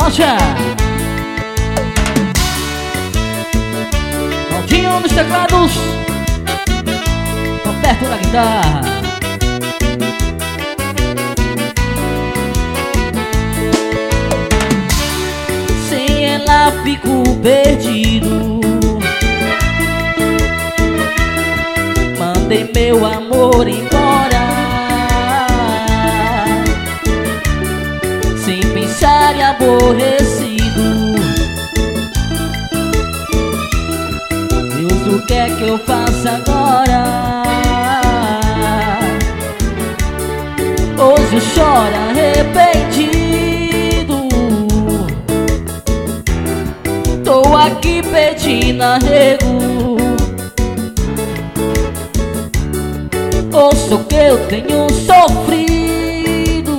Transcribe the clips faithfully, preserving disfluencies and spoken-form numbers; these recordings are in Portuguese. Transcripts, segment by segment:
Rocha. Claudinho nos teclados, Roberto na guitarra. Sem ela fico perdido. Mandei meu amor embora, sem pensar e aborrecido. Deus, o que é que eu faço agora? Hoje eu choro arrependido. Tô aqui pedindo arrego. Ouça o que eu tenho sofrido.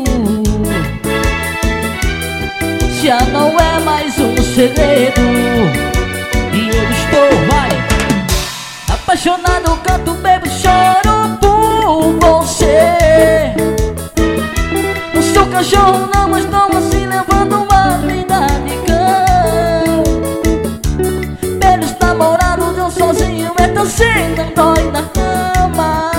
Já não é mais um segredo. E eu estou, vai, apaixonado, canto, bebo, choro por você. Não sou cachorro não, mas não assim levando uma vida de cão. Pelos namorados eu sozinho, é tão assim, não dói na cama.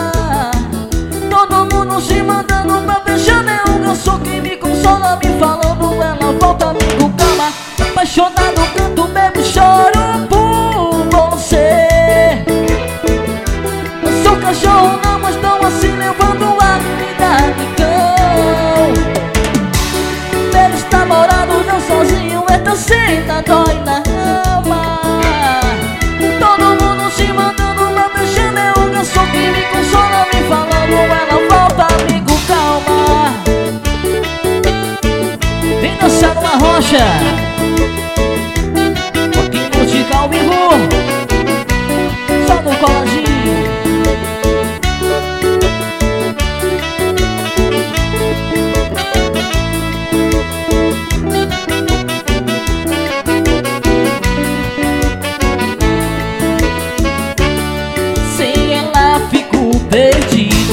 Se mandando pra fechar meu canso que me consola, me falando ela volta, amigo, calma. Apaixonado, canto, bebo, choro por você. Não sou cachorro não, mas tão assim levando a vida de cão. Pelos namorados não sozinho, é tão assim, não dói na alma. Todo mundo se mandando pra fechar meu canso que me consola, me falando ela volta, amigo, calma. Vem dançar numa rocha, pouquinho musical ao vivo, só no coladinho. Sem ela fico perdido.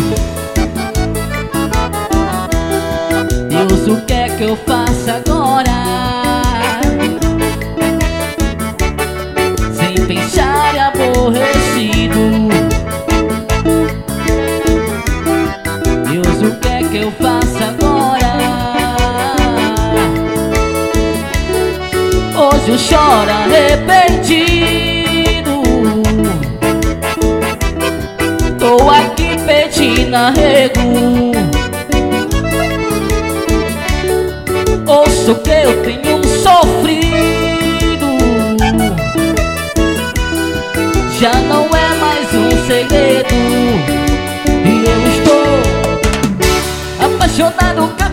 Deus, o que é que eu faço agora? Sem pensar e aborrecido. Deus, o que é que eu faço agora? Hoje eu choro arrependido. Tô aqui pedindo arrego. Ouça o que eu tenho sofrido. Já não é mais um segredo. E eu estou apaixonado.